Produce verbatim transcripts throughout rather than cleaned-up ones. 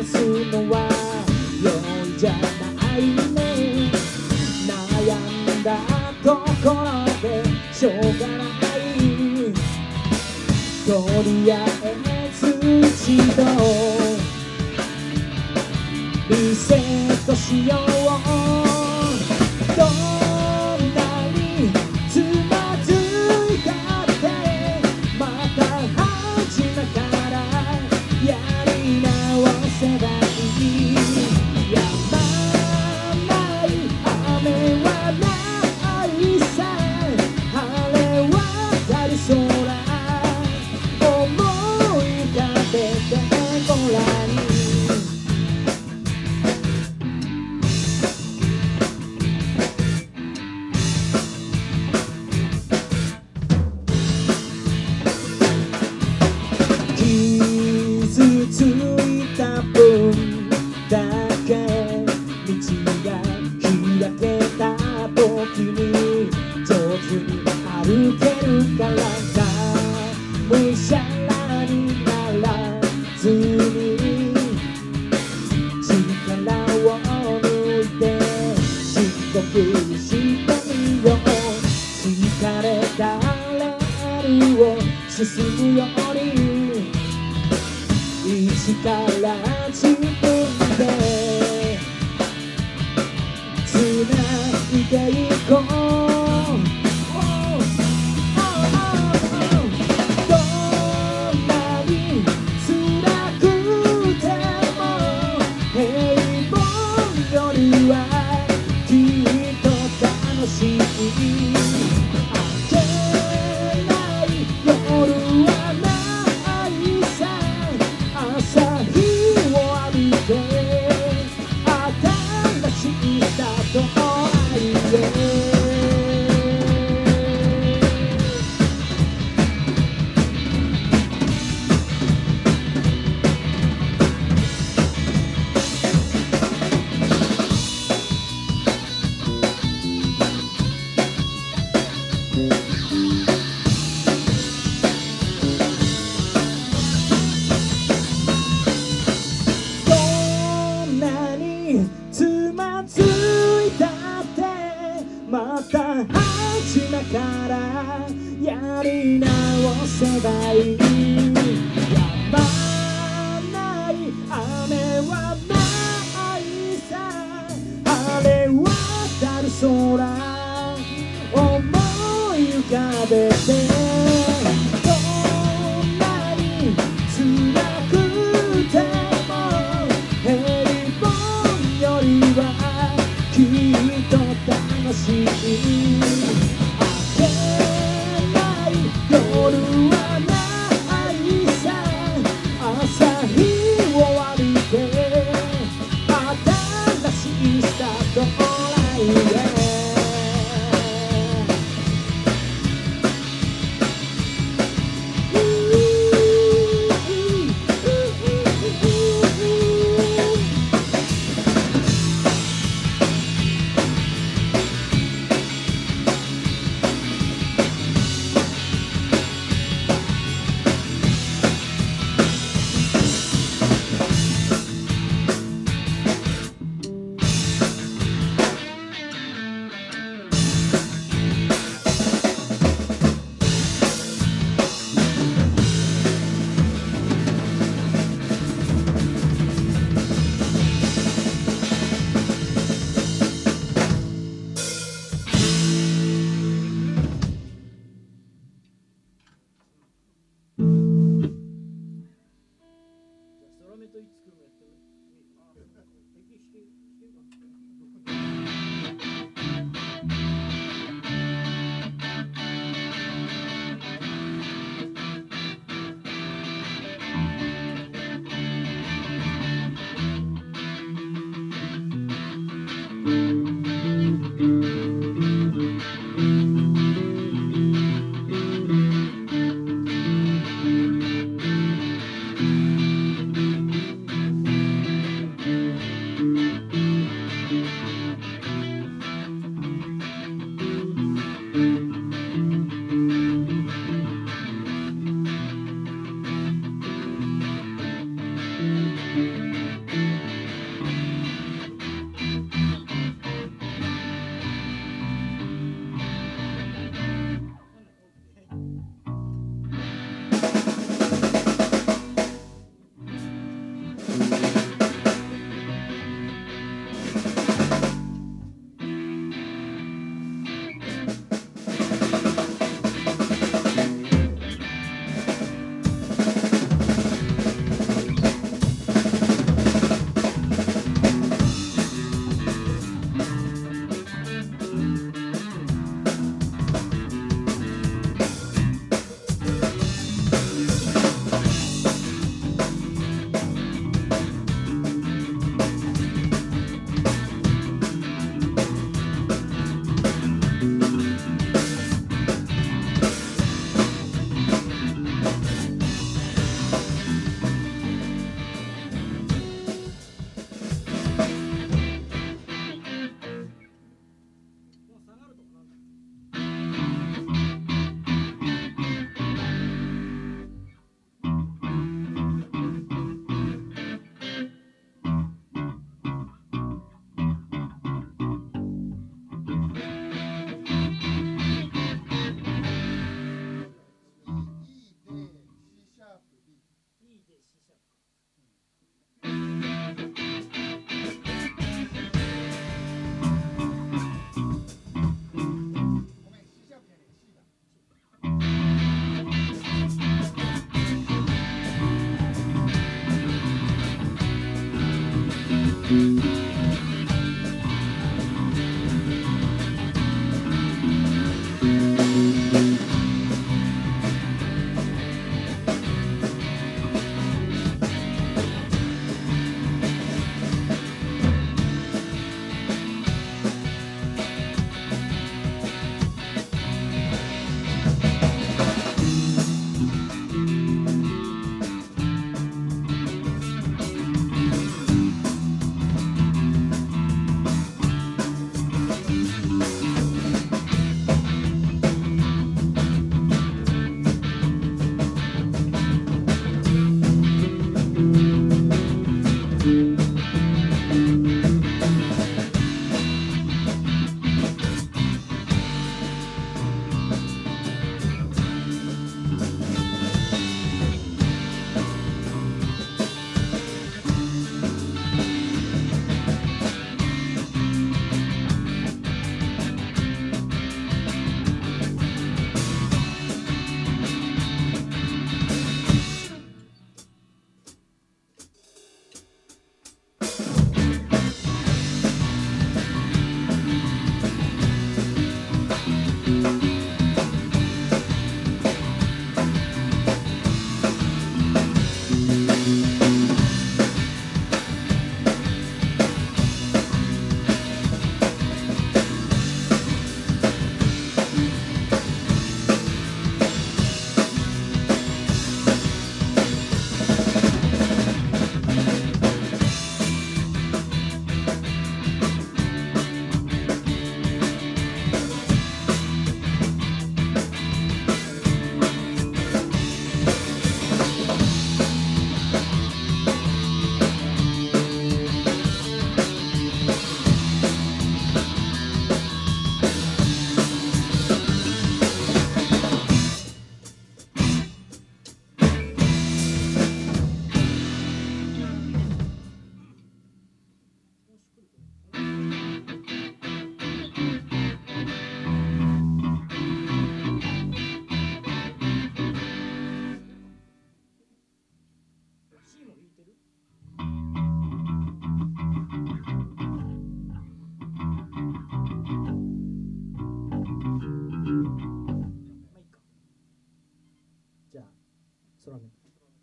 すのは容易じゃないね。悩んだところでしょうがない。とりあえず一度リセットしよう。どんなにつまずいたってまた初めからやり直せばいい。やまない雨はないさ。晴れ渡る空思い浮かべてごらん。傷ついた分だけ道が開けた時に上手に歩けるからかむしゃらにならずに力を抜いて深呼吸してみよう。疲れたレールを進むように一から自分でつないでいこう。どんなに辛くても平凡よりはきっと楽しい。明けない夜はないさ。朝日を浴びて新しいスタートを愛へ。つまずいたってまた初めからやり直せばいい。やまない雨はないさ。晴れ渡る空思い浮かべてどんなに辛くても平凡よりはきっと楽しい。明けない夜はないさ。朝日を浴びて新しいスタートを来へ。 空目。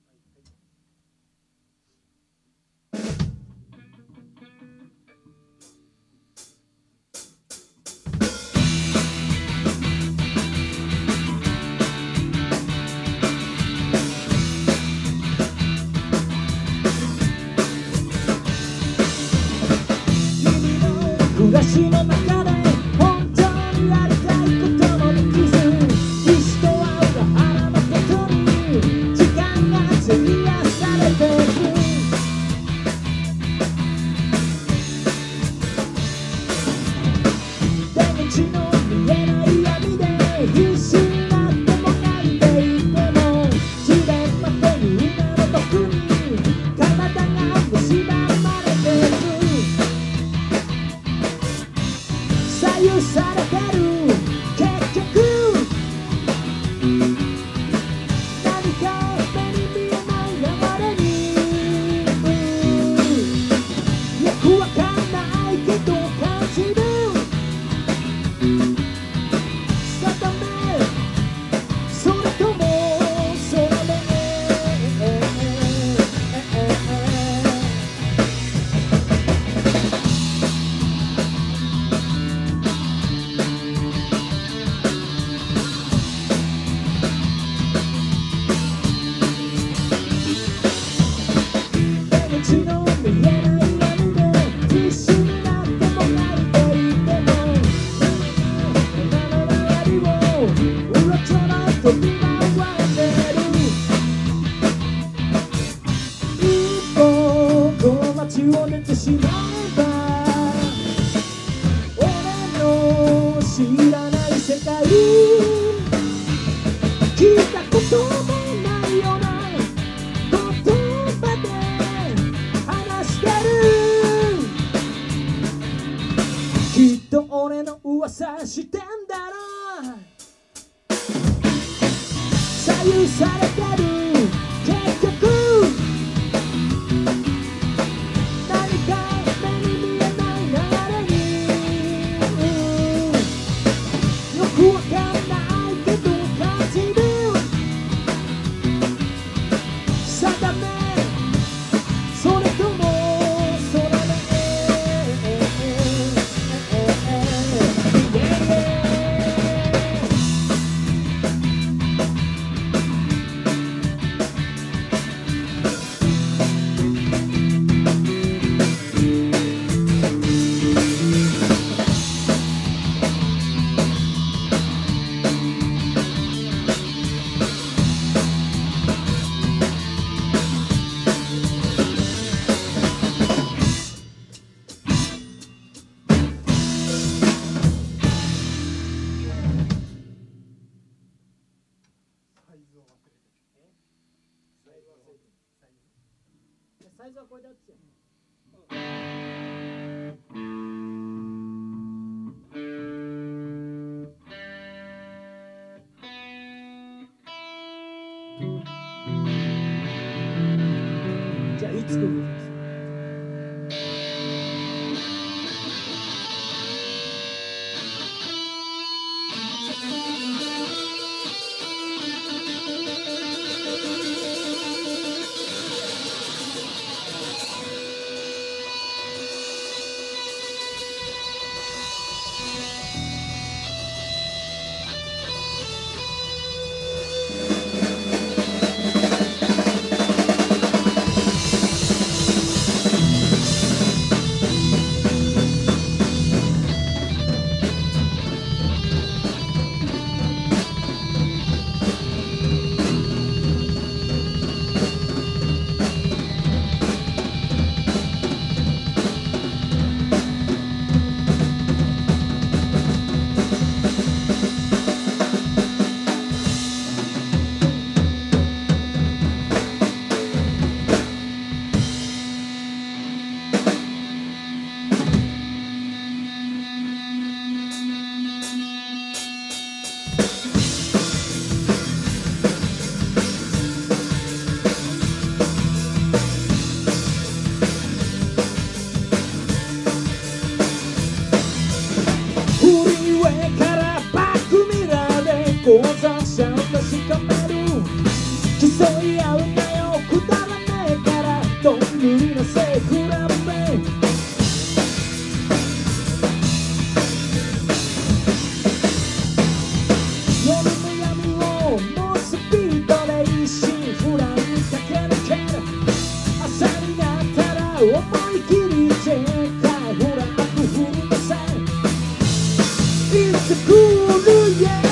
暮らしの中で本当にやりたいこともできず、石と青が腹のことに時間が費やされていく。出口の見えない闇で必死になってもがいていても、自然まという名の毒に体が蝕まれていく。左右されてる結局、何か目に見えない流れに、よくわかんないけど感じる。定めそれとも空目、出口の見えない闇で必死になってもがいていても、体の周りをうろちょろ飛び回ってる。一歩この街を出てしまえば、俺の知らない世界、聞いたこともないような言葉で話してる。きっと俺の噂してんだろう。左右されてる結局、何かサイズはこれだっつよ。じゃあいつ来るんですか。交差点を確かめる競い合うんだよくだらねえからどんぶりの背比べ夜の闇をもうスピードで一心不乱に駆け抜ける朝になったら思い切り全開フラッグ振りません It's a cool yeah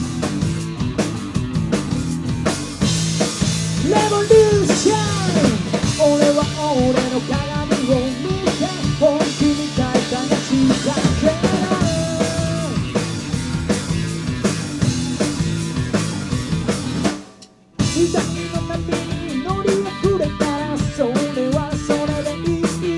レボリューション俺は俺の鏡を見て本気に変えたがちだけ時代の波に乗り遅れたらそれはそれでいい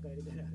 か入れてない。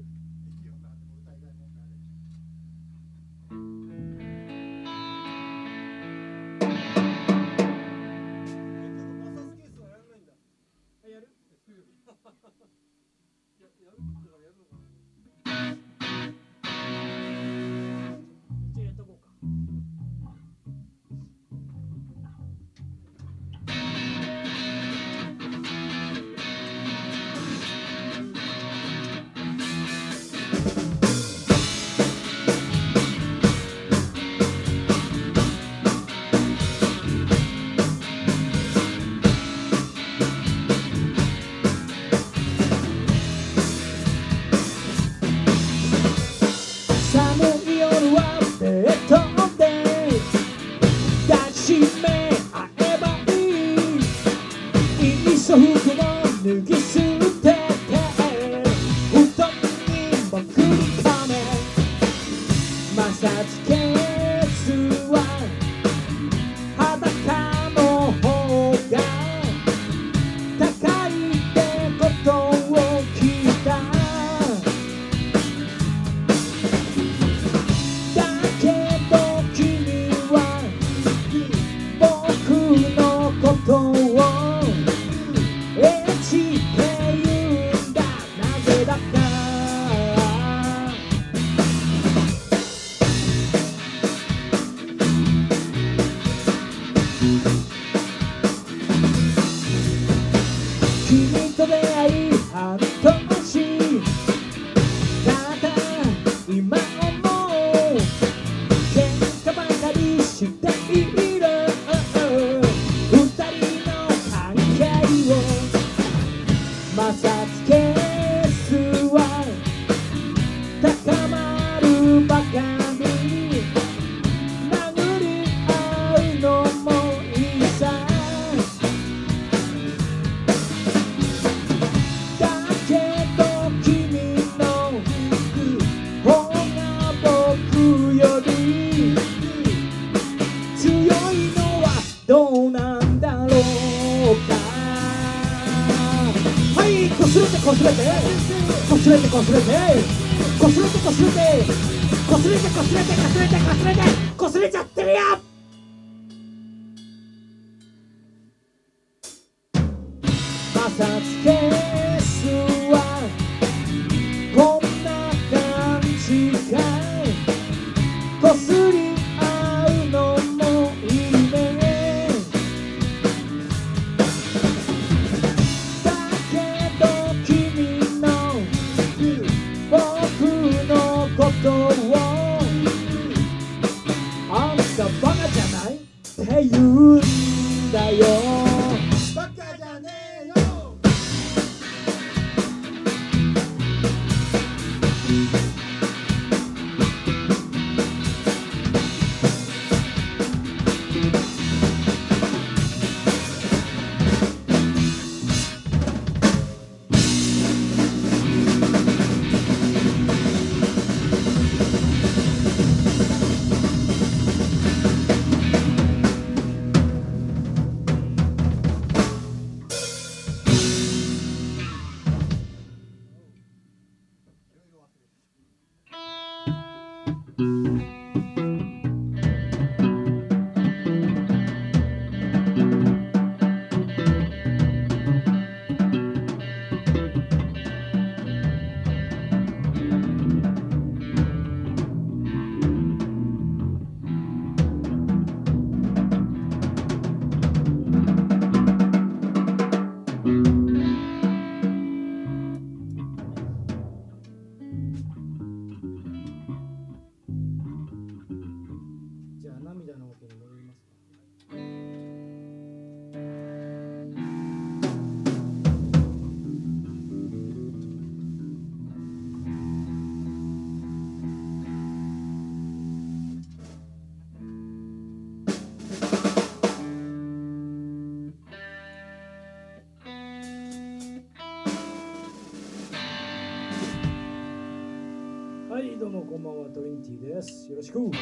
はい、どうもこんばんは、トリンティです。よろしく。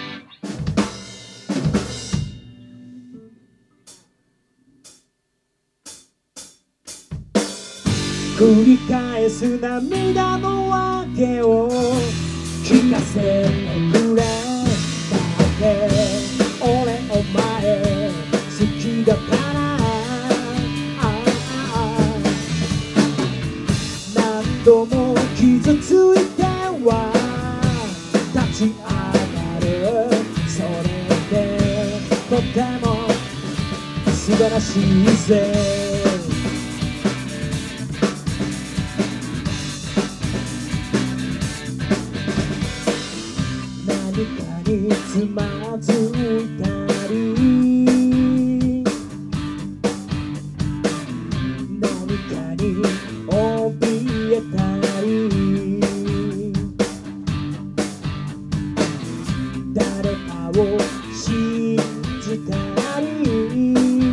繰り返す涙の訳を聞かせてくれ。だって俺お前好きだから何度も傷ついては立ち上がる。それでとても素晴らしいぜ。何かにつまずいたり何かに怯えたり誰かを信じたり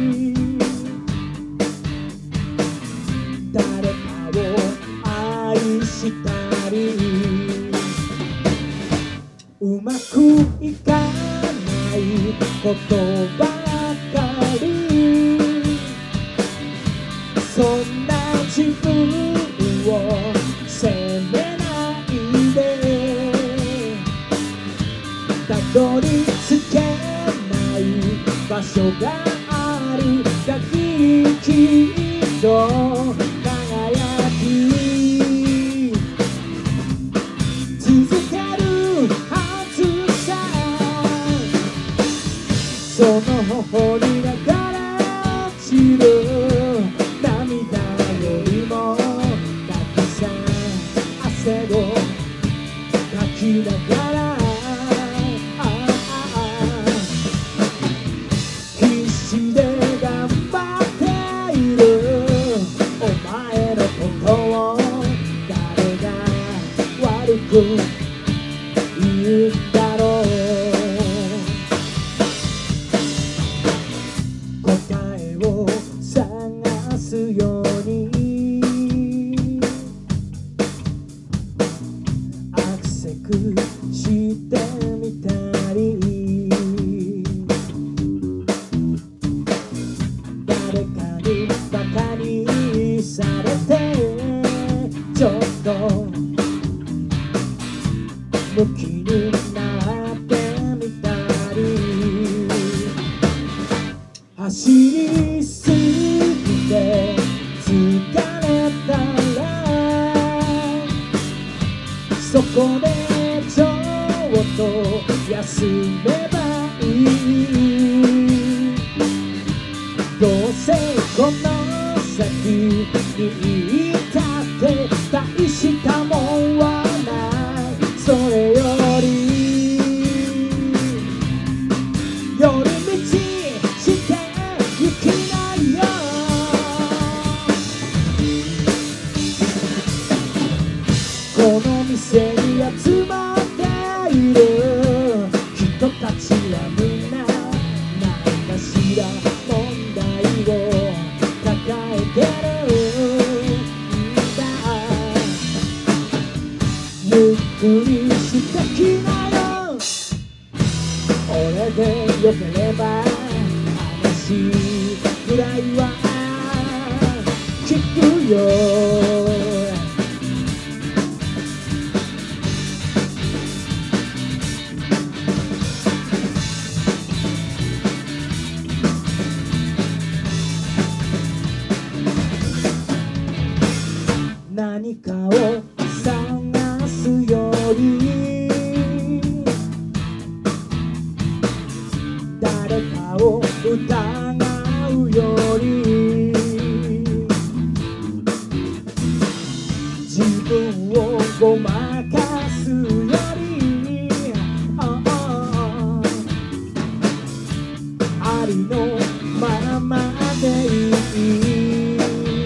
誰かを愛したりうまくいかないことばかり。そんな自分を責めないで。たどり着けない場所がある限りきっと輝き続けるはずさ。その頬に流れ落ちる涙よりもたくさん汗をかきながら必死で頑張っているお前のことを誰が悪く言うんだろう。答えを探すようにアクセクしてみたり誰かにバカにされてちょっとムキになってみたり走りすぎて疲れたらそこでちょっと休めばいい。どうせこの先にいたって大したもんはない。それより寄り道してゆきないよ。この店に集まっている人たちはみんな何かしら問題を抱えてるんだ。ゆっくりしてきなよ。俺でよければ話ぐらいは聞くよ。何かを探すより誰かを疑うより自分をごまかすよりああありのままでいい。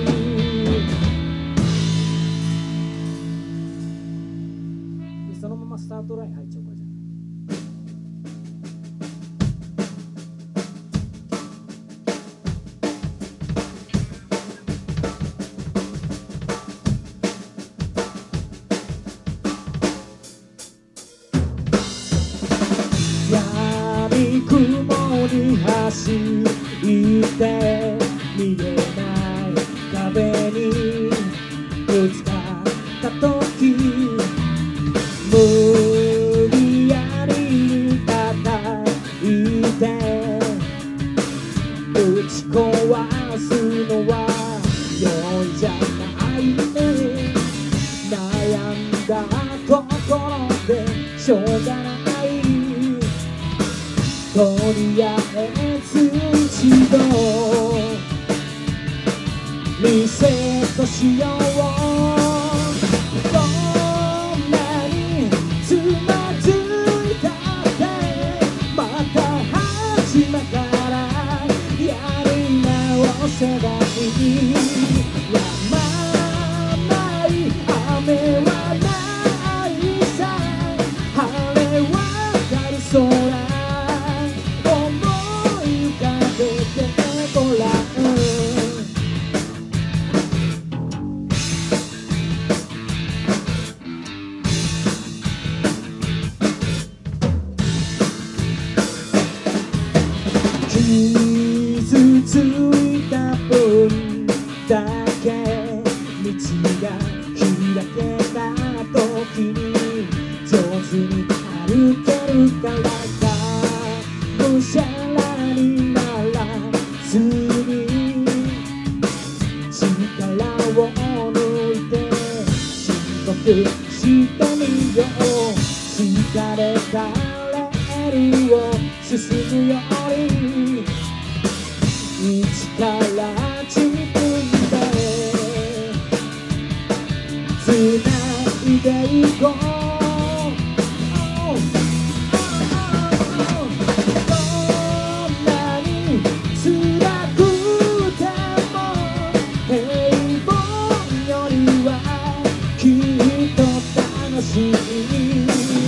そのままスタートライン入っちゃおうか。じゃあ闇雲に走って見えない壁に悩んだところでしょうがないとりあえず一度リセットしようどんなにつまずいたってまた始まからやり直せばいいやまない雨はないさ晴れ渡る空思い浮かべてごらん傷ついた分だけ道が開けた時に上手に歩けるからがむしゃらにならずに力を抜いて深呼吸してみよう疲れたレールを進むより一から自分でつないでいこうどんなに辛くても平凡よりはきっと楽しい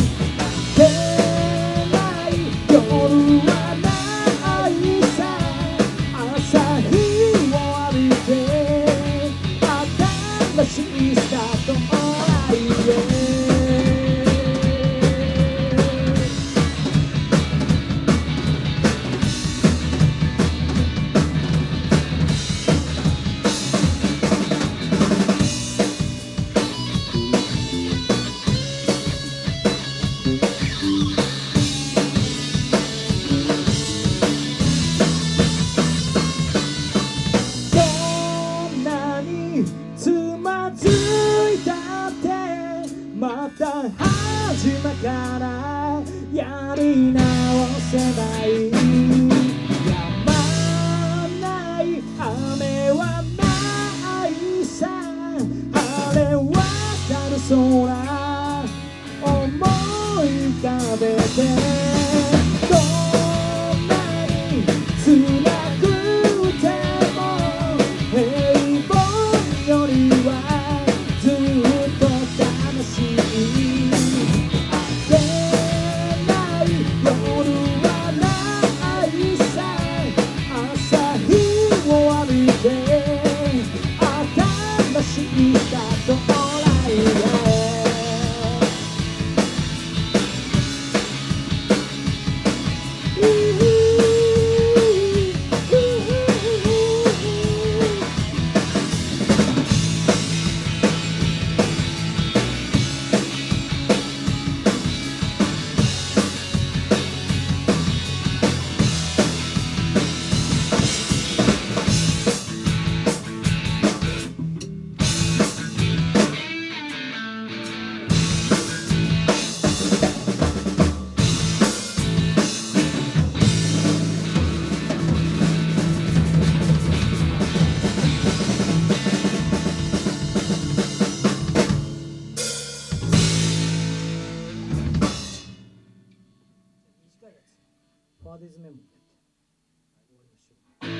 夜はないさ朝日を浴びて新しいスタートを愛へまた始まからやり直せばいいやまない雨はないさ晴れ渡る空思い浮かべてどんなに辛くても平凡よりはずっと楽しいファーディーズメモ終わりましょ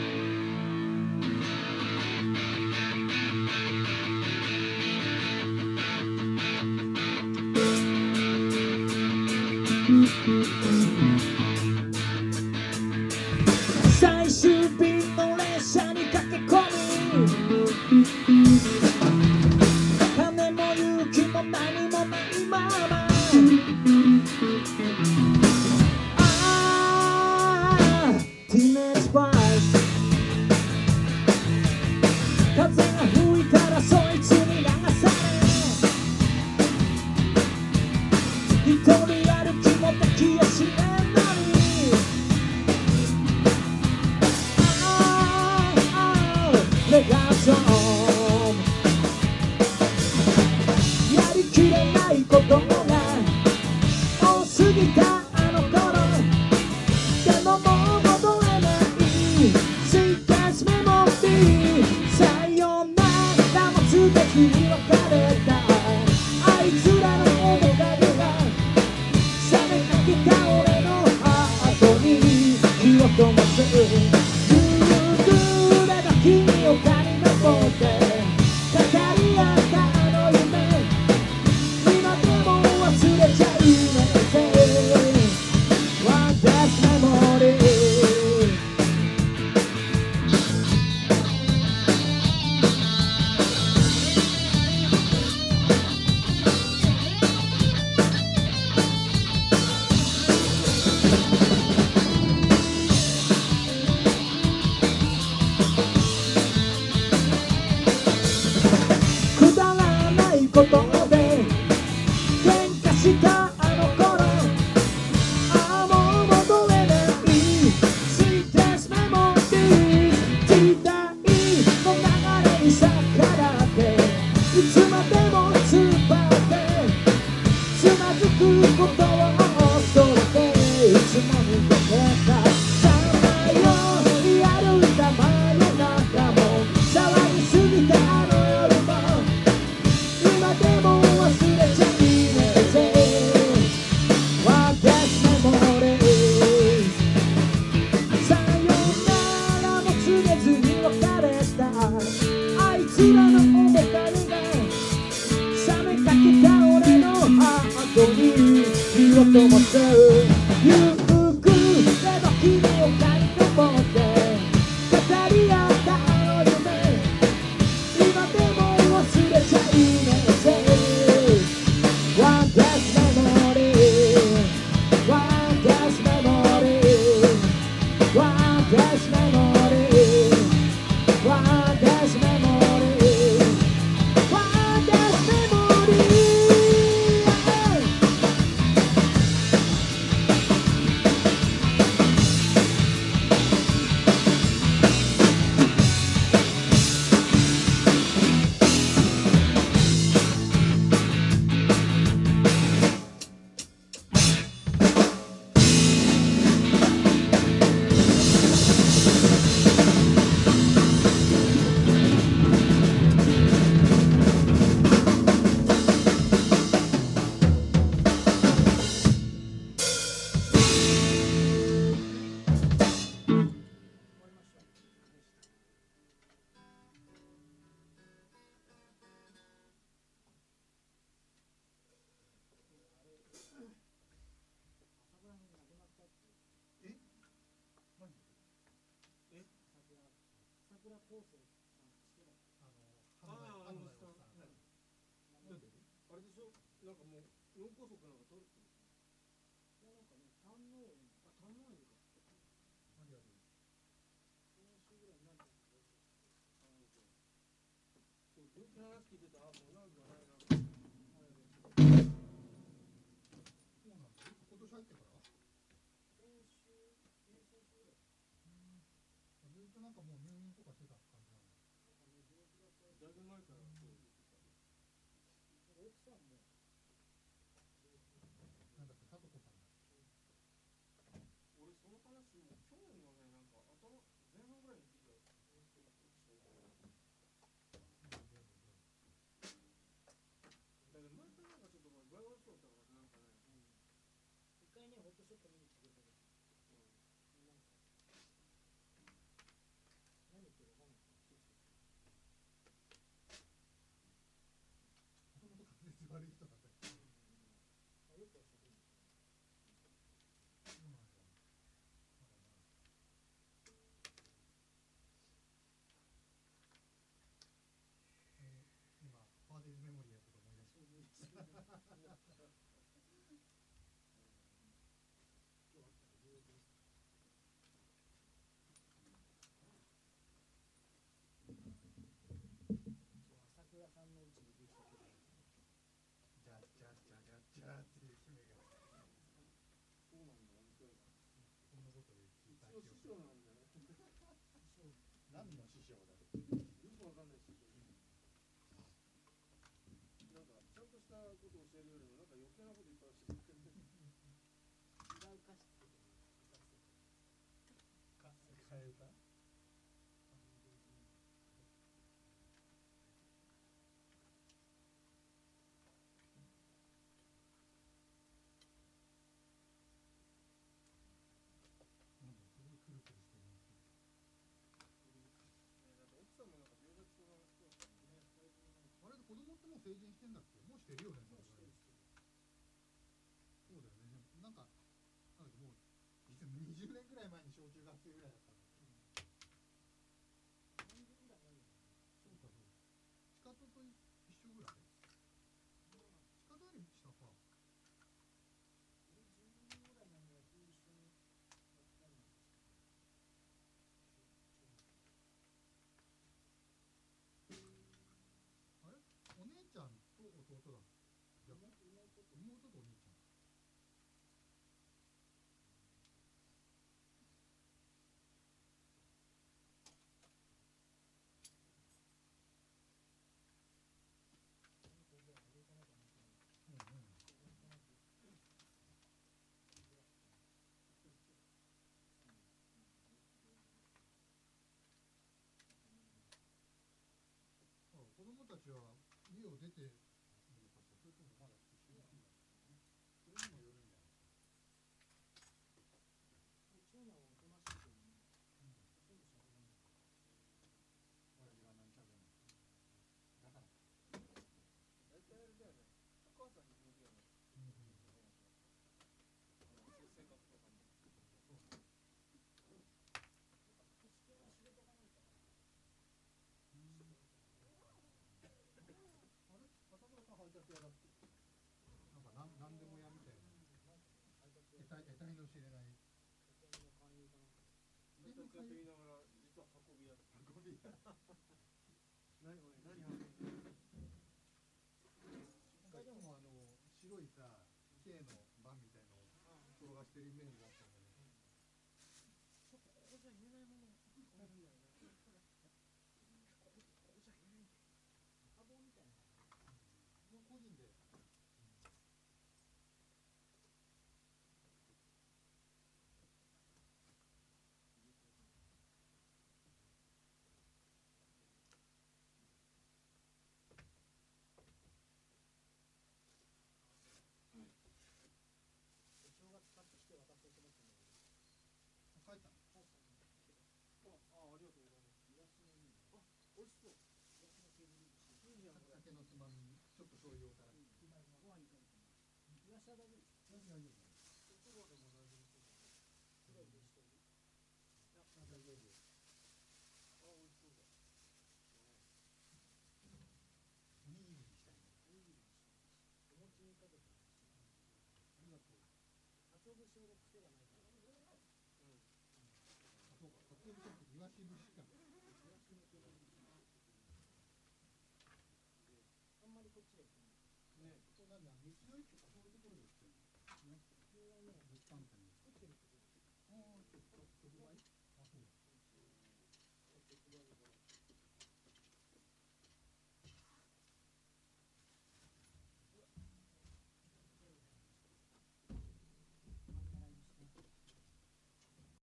う最終便の列車に駆け込み金も勇気も何もないままティーネージバイス風が吹いたらそいつに流され一人歩きもできやしねえなしたあの頃、ああもう戻れない Sweetest memories 時代の流れに逆らっていつまでも突っ張ってつまずくことを恐れていつも見かけたさまよい歩いた真夜中も騒ぎすぎたあの夜も今でも忘れちゃいねえぜ Wondrous memories さよならも告げずに別れたあいつらの面影が冷めかけた俺のハートに火を灯すゆっくりでも君を嗅ぎ登って語り合ったあの夢今でも忘れちゃいねえぜ Wondrous memory Wondrous memory Wondrous memory Wondrous memory Wondrous memory 成人してんだっけ？もうしてるよね。そうだよね。なんか、なんかもう実はにじゅうねんぐらい前に小中学生ぐらいだったんだけど。さんじゅうぐらい前に。そうかそう。地下とと一緒ぐらい？地下とより下か。俺じゅうねんぐらいの野球一緒にやったんです。あれ？お姉ちゃんと弟だ。妹と弟。 ちは家を出てるのかしら、それともまだ一緒に住んでるのかな。それにもよるんじゃないですか。 長男はおとなしいけどね、 うん、 ほとんど喋らない。 親父が何喋るのだから大体あれだよね、お母さんに似てるよね。 うんうん、 性格とかも。 そうね。 しつけは仕事がないから。 うん、あれ片倉さん配達屋だっけ。なんかなんなんでも屋みたいな。得体得体の知れない。 保険の勧誘かなんか。 配達屋と言いながら実は運び屋。運び屋。何おい何運んでる。いつもあの白いさ K のバンみたいのを転がしてるイメージがあったんだけど。 ちょっとここじゃ言えないもの多いんだよね。ここここじゃ言えないんだよ。赤棒みたいな。 個人で。 正月買ってきて渡そうと思ったんだけど。 帰ったの？ 帰ったんだけど。 ああ、ありがとうございます。 イワシのいいね。あ、美味しそう。イワシの削り節。いいじゃんこれ。 酒のつまみにちょっと醤油をたら。 ご飯にかけても。イワシは大丈夫ですか？ 大丈夫。 そばでも大丈夫そうだ。それでしてる。いや、 大丈夫。 あ、美味しそうだ。 おにぎりにしたいね。 おにぎりにしたいです。お餅にかけても美味しい。 ありがとう。 鰹節ほど癖がないから。うん。 あ、そうか。鰹節ってイワシ節か。